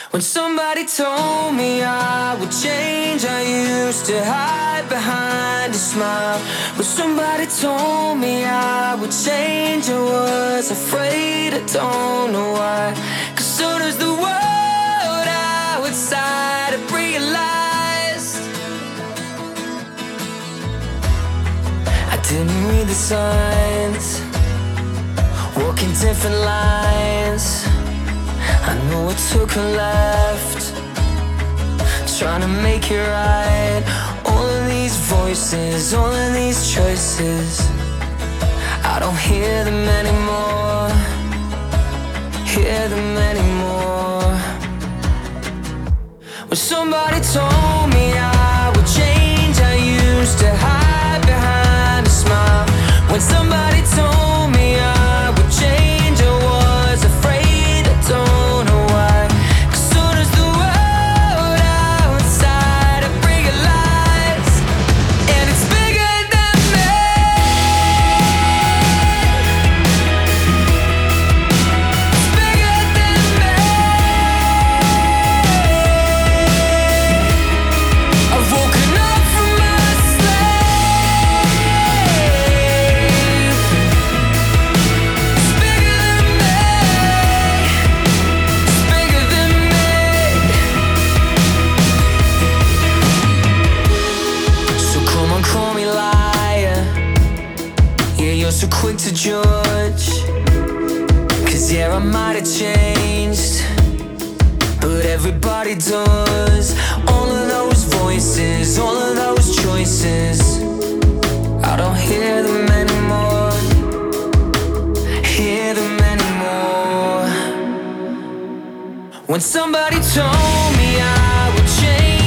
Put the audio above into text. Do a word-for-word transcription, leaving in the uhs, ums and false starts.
When somebody told me I would change, I used to hide behind a smile. When somebody told me I would change, I was afraid, I don't know why. Cause soon as the world outside I realized I didn't read the signs, walking different lines. I know I took a left, trying to make it right. All of these voices, all of these choices, I don't hear them anymore, hear them anymore. When somebody told me I would change, I used to hide behind a smile. When somebody told me I would change, I was afraid, I don't know why. Cause soon as the world outside I realized, and it's bigger than me. It's bigger than me. I've woken up from my sleep. It's bigger than me. It's bigger than me. So come on, call me liar. Yeah, you're so quick to judge. Cause yeah, I might have changed, but everybody does. All of those voices, all of those choices, I don't hear them anymore, hear them anymore. When somebody told me I would change,